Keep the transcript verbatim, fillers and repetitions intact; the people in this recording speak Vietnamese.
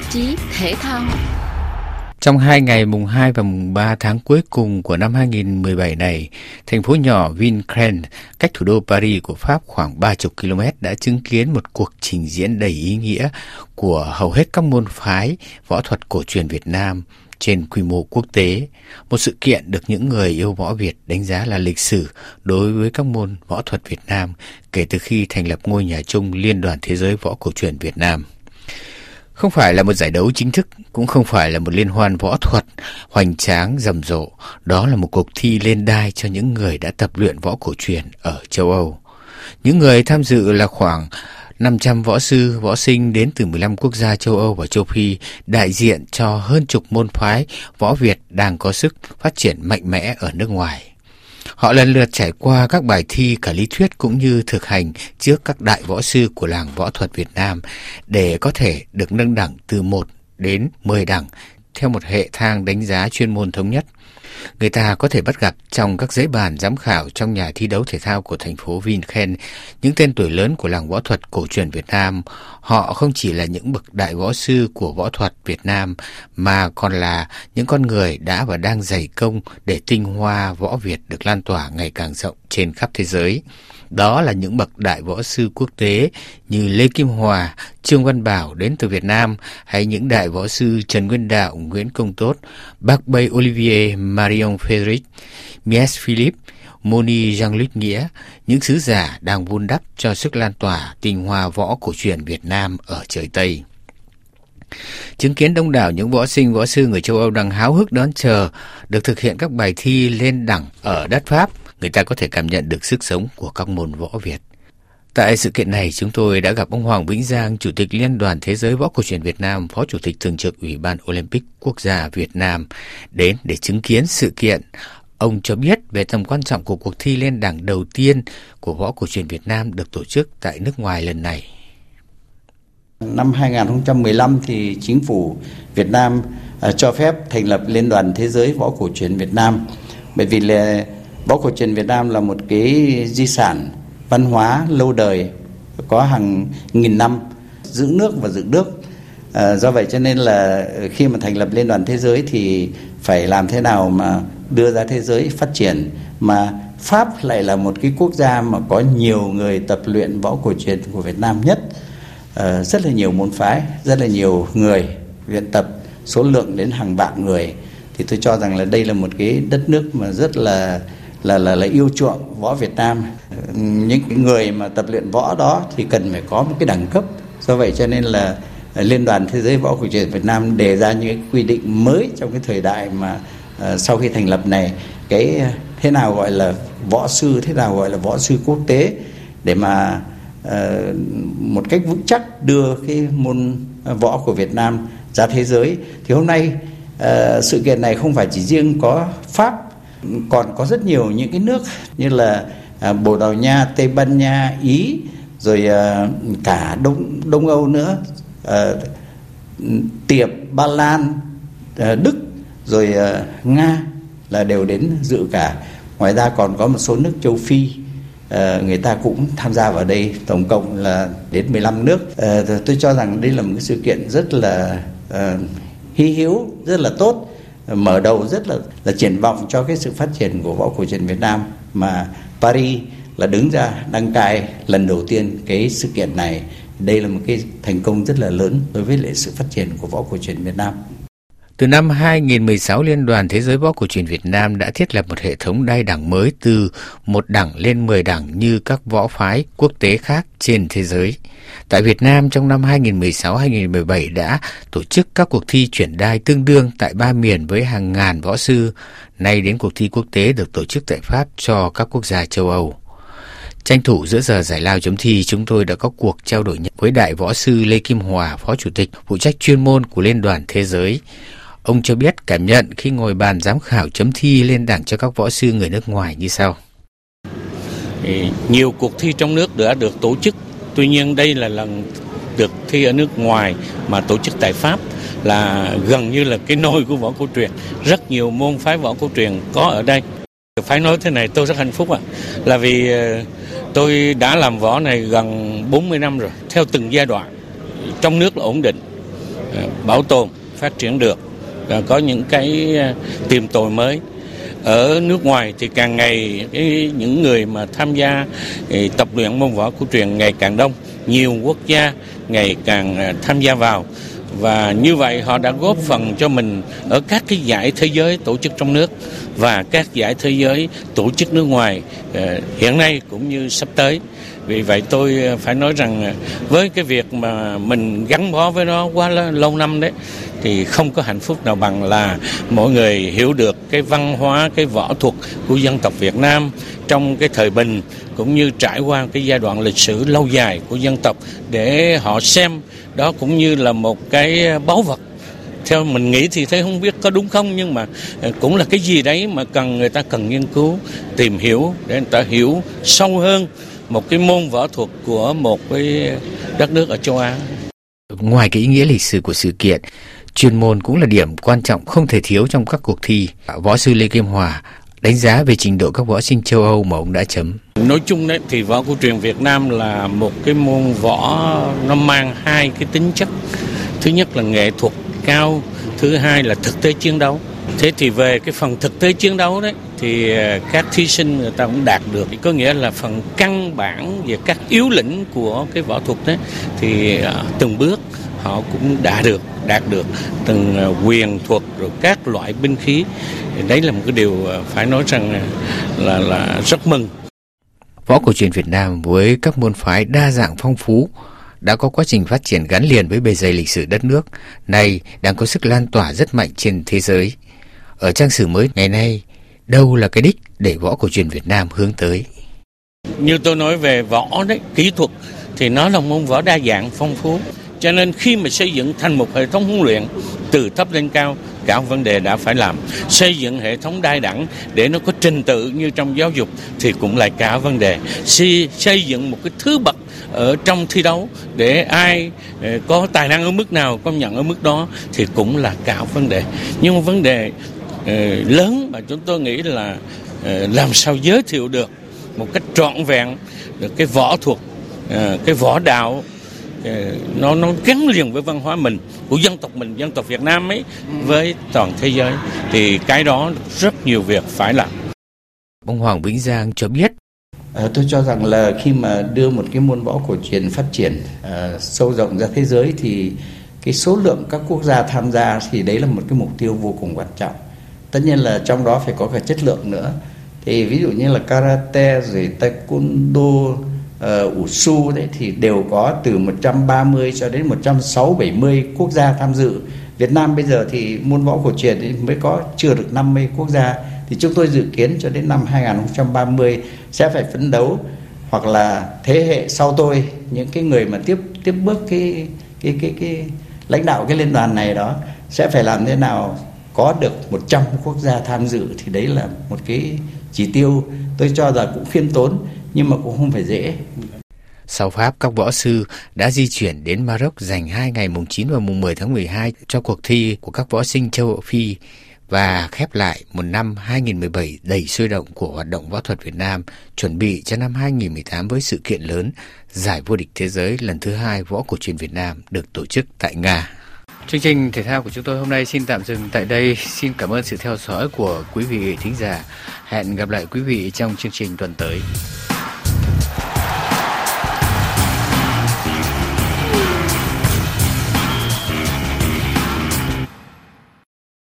chí thể thao. Trong hai ngày mùng hai và mùng ba tháng cuối cùng của năm hai không một bảy này, thành phố nhỏ Vincennes, cách thủ đô Paris của Pháp khoảng ba mươi ki lô mét đã chứng kiến một cuộc trình diễn đầy ý nghĩa của hầu hết các môn phái võ thuật cổ truyền Việt Nam trên quy mô quốc tế. Một sự kiện được những người yêu võ Việt đánh giá là lịch sử đối với các môn võ thuật Việt Nam kể từ khi thành lập ngôi nhà chung Liên đoàn Thế giới Võ Cổ truyền Việt Nam. Không phải là một giải đấu chính thức, cũng không phải là một liên hoan võ thuật hoành tráng rầm rộ. Đó là một cuộc thi lên đai cho những người đã tập luyện võ cổ truyền ở châu Âu. Những người tham dự là khoảng năm trăm võ sư, võ sinh đến từ mười lăm quốc gia châu Âu và châu Phi, đại diện cho hơn chục môn phái võ Việt đang có sức phát triển mạnh mẽ ở nước ngoài. Họ lần lượt trải qua các bài thi cả lý thuyết cũng như thực hành trước các đại võ sư của làng võ thuật Việt Nam để có thể được nâng đẳng từ một đến mười đẳng theo một hệ thang đánh giá chuyên môn thống nhất. Người ta có thể bắt gặp trong các giấy bàn giám khảo trong nhà thi đấu thể thao của thành phố Vincennes những tên tuổi lớn của làng võ thuật cổ truyền Việt Nam. Họ không chỉ là những bậc đại võ sư của võ thuật Việt Nam mà còn là những con người đã và đang dày công để tinh hoa võ Việt được lan tỏa ngày càng rộng trên khắp thế giới. Đó là những bậc đại võ sư quốc tế như Lê Kim Hòa, Trương Văn Bảo đến từ Việt Nam, hay những đại võ sư Trần Nguyên Đạo, Nguyễn Công Tốt, Barbey Olivier, Marion Frédéric, Mies Philippe, Moni Jean-Luc Nghĩa, những sứ giả đang vun đắp cho sức lan tỏa tinh hoa võ cổ truyền Việt Nam ở trời Tây. Chứng kiến đông đảo những võ sinh, võ sư người châu Âu đang háo hức đón chờ được thực hiện các bài thi lên đẳng ở đất Pháp, người ta có thể cảm nhận được sức sống của các môn võ Việt. Tại sự kiện này, chúng tôi đã gặp ông Hoàng Vĩnh Giang, Chủ tịch Liên đoàn Thế giới Võ Cổ truyền Việt Nam, Phó Chủ tịch Thường trực Ủy ban Olympic Quốc gia Việt Nam, đến để chứng kiến sự kiện. Ông cho biết về tầm quan trọng của cuộc thi lên đẳng đầu tiên của võ cổ truyền Việt Nam được tổ chức tại nước ngoài lần này. Năm hai không một lăm thì chính phủ Việt Nam uh, cho phép thành lập Liên đoàn Thế giới Võ Cổ truyền Việt Nam, bởi vì là võ cổ truyền Việt Nam là một cái di sản văn hóa lâu đời, có hàng nghìn năm, giữ nước và dựng nước. À, do vậy cho nên là khi mà thành lập Liên đoàn Thế giới thì phải làm thế nào mà đưa ra thế giới phát triển, mà Pháp lại là một cái quốc gia mà có nhiều người tập luyện võ cổ truyền của Việt Nam nhất. À, rất là nhiều môn phái, rất là nhiều người luyện tập, số lượng đến hàng vạn người. Thì tôi cho rằng là đây là một cái đất nước mà rất là là là, là yêu chuộng võ Việt Nam. Những người mà tập luyện võ đó thì cần phải có một cái đẳng cấp. Do vậy cho nên là Liên đoàn Thế giới Võ Cổ truyền Việt Nam đề ra những quy định mới trong cái thời đại mà uh, sau khi thành lập này, cái thế nào gọi là võ sư, thế nào gọi là võ sư quốc tế, để mà uh, một cách vững chắc đưa cái môn võ của Việt Nam ra thế giới. Thì hôm nay uh, sự kiện này không phải chỉ riêng có Pháp, còn có rất nhiều những cái nước như là uh, Bồ Đào Nha, Tây Ban Nha, Ý, rồi uh, cả Đông Đông Âu nữa, uh, Tiệp, Ba Lan, uh, Đức, rồi uh, Nga là đều đến dự cả. Ngoài ra còn có một số nước châu Phi, uh, người ta cũng tham gia vào đây, tổng cộng là đến mười lăm nước. Uh, tôi cho rằng đây là một cái sự kiện rất là uh, hy hữu, rất là tốt, mở đầu rất là, là triển vọng cho cái sự phát triển của võ cổ truyền Việt Nam, mà Paris là đứng ra đăng cai lần đầu tiên cái sự kiện này. Đây là một cái thành công rất là lớn đối với lại sự phát triển của võ cổ truyền Việt Nam. Từ năm hai không một sáu, Liên đoàn Thế giới Võ Cổ truyền Việt Nam đã thiết lập một hệ thống đai đẳng mới từ một đẳng lên mười đẳng như các võ phái quốc tế khác trên thế giới. Tại Việt Nam, trong năm hai không một sáu hai không một bảy đã tổ chức các cuộc thi chuyển đai tương đương tại ba miền với hàng ngàn võ sư. Nay đến cuộc thi quốc tế được tổ chức tại Pháp cho các quốc gia châu Âu. Tranh thủ giữa giờ giải lao chấm thi, chúng tôi đã có cuộc trao đổi với đại võ sư Lê Kim Hòa, Phó Chủ tịch phụ trách chuyên môn của Liên đoàn Thế giới. Ông cho biết cảm nhận khi ngồi bàn giám khảo chấm thi lên đẳng cho các võ sư người nước ngoài như sau. Nhiều cuộc thi trong nước đã được tổ chức, tuy nhiên đây là lần được thi ở nước ngoài mà tổ chức tại Pháp, là gần như là cái nôi của võ cổ truyền. Rất nhiều môn phái võ cổ truyền có ở đây. Phải nói thế này, tôi rất hạnh phúc ạ, là vì tôi đã làm võ này gần bốn mươi năm rồi, theo từng giai đoạn. Trong nước là ổn định, bảo tồn, phát triển được, và có những cái tìm tòi mới. Ở nước ngoài thì càng ngày cái, những người mà tham gia tập luyện môn võ cổ truyền ngày càng đông, nhiều quốc gia ngày càng tham gia vào, và như vậy họ đã góp phần cho mình ở các cái giải thế giới tổ chức trong nước và các giải thế giới tổ chức nước ngoài hiện nay cũng như sắp tới. Vì vậy tôi phải nói rằng với cái việc mà mình gắn bó với nó quá lâu năm đấy, thì không có hạnh phúc nào bằng là mọi người hiểu được cái văn hóa, cái võ thuật của dân tộc Việt Nam trong cái thời bình, cũng như trải qua cái giai đoạn lịch sử lâu dài của dân tộc, để họ xem đó cũng như là một cái báu vật. Theo mình nghĩ thì thấy không biết có đúng không, nhưng mà cũng là cái gì đấy mà cần người ta cần nghiên cứu, tìm hiểu để người ta hiểu sâu hơn một cái môn võ thuật của một cái đất nước ở châu Á. Ngoài cái ý nghĩa lịch sử của sự kiện, chuyên môn cũng là điểm quan trọng không thể thiếu trong các cuộc thi. Võ sư Lê Kim Hòa đánh giá về trình độ các võ sinh châu Âu mà ông đã chấm. Nói chung đấy thì võ cổ truyền Việt Nam là một cái môn võ nó mang hai cái tính chất. Thứ nhất là nghệ thuật cao, thứ hai là thực tế chiến đấu. Thế thì về cái phần thực tế chiến đấu đấy thì các thí sinh người ta cũng đạt được. Có nghĩa là phần căn bản về các yếu lĩnh của cái võ thuật đấy thì từng bước họ cũng đã được, đạt được từng quyền thuật rồi các loại binh khí. Đấy là một cái điều phải nói rằng là, là rất mừng. Võ cổ truyền Việt Nam với các môn phái đa dạng phong phú đã có quá trình phát triển gắn liền với bề dày lịch sử đất nước, nay đang có sức lan tỏa rất mạnh trên thế giới. Ở trang sử mới ngày nay, đâu là cái đích để võ cổ truyền Việt Nam hướng tới? Như tôi nói về võ đấy, kỹ thuật thì nó là môn võ đa dạng phong phú. Cho nên khi mà xây dựng thành một hệ thống huấn luyện từ thấp lên cao, cả vấn đề đã phải làm. Xây dựng hệ thống đa đẳng để nó có trình tự như trong giáo dục thì cũng là cả vấn đề. Xây, xây dựng một cái thứ bậc ở trong thi đấu để ai có tài năng ở mức nào công nhận ở mức đó thì cũng là cả vấn đề. Nhưng một vấn đề uh, lớn mà chúng tôi nghĩ là uh, làm sao giới thiệu được một cách trọn vẹn được cái võ thuật, uh, cái võ đạo, nó nó gắn liền với văn hóa mình, của dân tộc mình, dân tộc Việt Nam ấy, với toàn thế giới, thì cái đó rất nhiều việc phải làm. Ông Hoàng Vĩnh Giang cho biết, à, tôi cho rằng là khi mà đưa một cái môn võ cổ truyền phát triển à, sâu rộng ra thế giới thì cái số lượng các quốc gia tham gia thì đấy là một cái mục tiêu vô cùng quan trọng. Tất nhiên là trong đó phải có cả chất lượng nữa. Thì ví dụ như là karate rồi taekwondo, Uh, ủ su đấy thì đều có từ một trăm ba mươi cho đến một trăm sáu mươi bảy mươi quốc gia tham dự. Việt Nam bây giờ thì môn võ cổ truyền thì mới có chưa được năm mươi quốc gia, thì chúng tôi dự kiến cho đến năm hai không ba không sẽ phải phấn đấu, hoặc là thế hệ sau tôi, những cái người mà tiếp tiếp bước cái cái cái cái lãnh đạo cái liên đoàn này đó, sẽ phải làm thế nào có được một trăm quốc gia tham dự. Thì đấy là một cái chỉ tiêu tôi cho là cũng khiêm tốn nhưng mà cũng không phải dễ. Sau Pháp, các võ sư đã di chuyển đến Maroc dành hai ngày mùng chín và mùng mười tháng mười hai cho cuộc thi của các võ sinh châu Phi và khép lại một năm hai không một bảy đầy sôi động của hoạt động võ thuật Việt Nam, chuẩn bị cho năm hai không một tám với sự kiện lớn Giải vô địch thế giới lần thứ hai võ cổ truyền Việt Nam được tổ chức tại Nga. Chương trình thể thao của chúng tôi hôm nay xin tạm dừng tại đây. Xin cảm ơn sự theo dõi của quý vị thính giả. Hẹn gặp lại quý vị trong chương trình tuần tới.